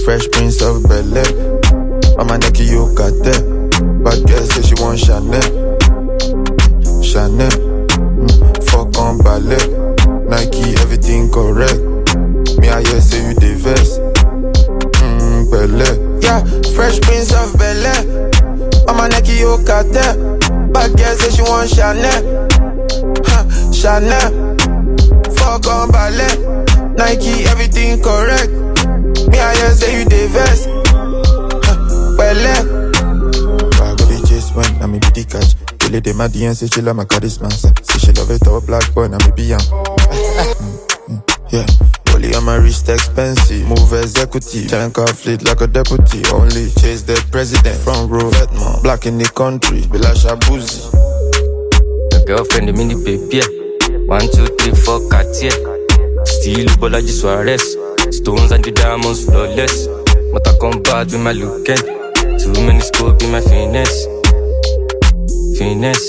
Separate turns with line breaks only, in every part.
Fresh Prince of Bel-Air. Mama Neki you got that. Bad girl say she want Chanel. Chanel. Fuck on ballet. Nike, everything correct. Me I hear say you the vest. Bel-Air. Yeah, Fresh Prince of Bel-Air. Mama Neki you got that. Bad girl say she want Chanel. Chanel. Fuck on ballet. Nike, everything correct. Me I hear say you the vest. Bel-Air. I go be chase when I me be the catch. Kill it them at the end, say she love my charisma. Say she love it all black boy, now me be young. Yeah, only on my wrist expensive. Move executive, tank car fleet like a deputy. Only chase the president, front row, Vetman. Black in the country, Bilasha Boozy.
The girlfriend, the mini baby. 1, 2, 3, 4, Cartier. Still Bolaji Suarez. Stones and the diamonds flawless. But I come back with my look end. Too many scope in my finesse. Finesse.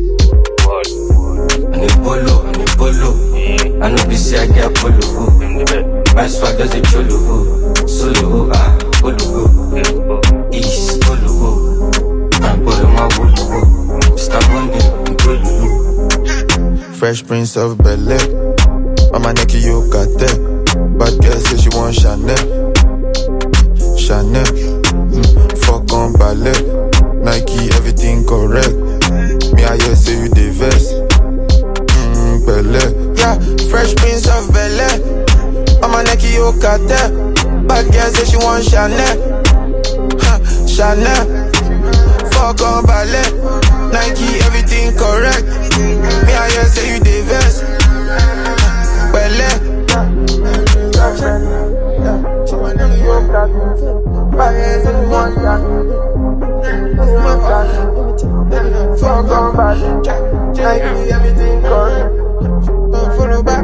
I need polo, I need polo. I know be say I get polo. My swag does it cholo. Solo, polo. East, polo. I'm polo, my polo. Stop running, polo.
Fresh Prince of Bel-Air. Mama Neki you got that. Bad girl say she want Chanel. Chanel. Fuck on ballet. Nike, everything correct. Me I hear say you the vest. Bel-Air. Yeah, Fresh Prince of Bel-Air. Mama Neki you got that. Bad girl say she want Chanel. Chanel. Fuck on ballet. Nike, everything correct. Me I hear say you the vest. Bel-Air. Fuck on bad, everything correct. Follow back.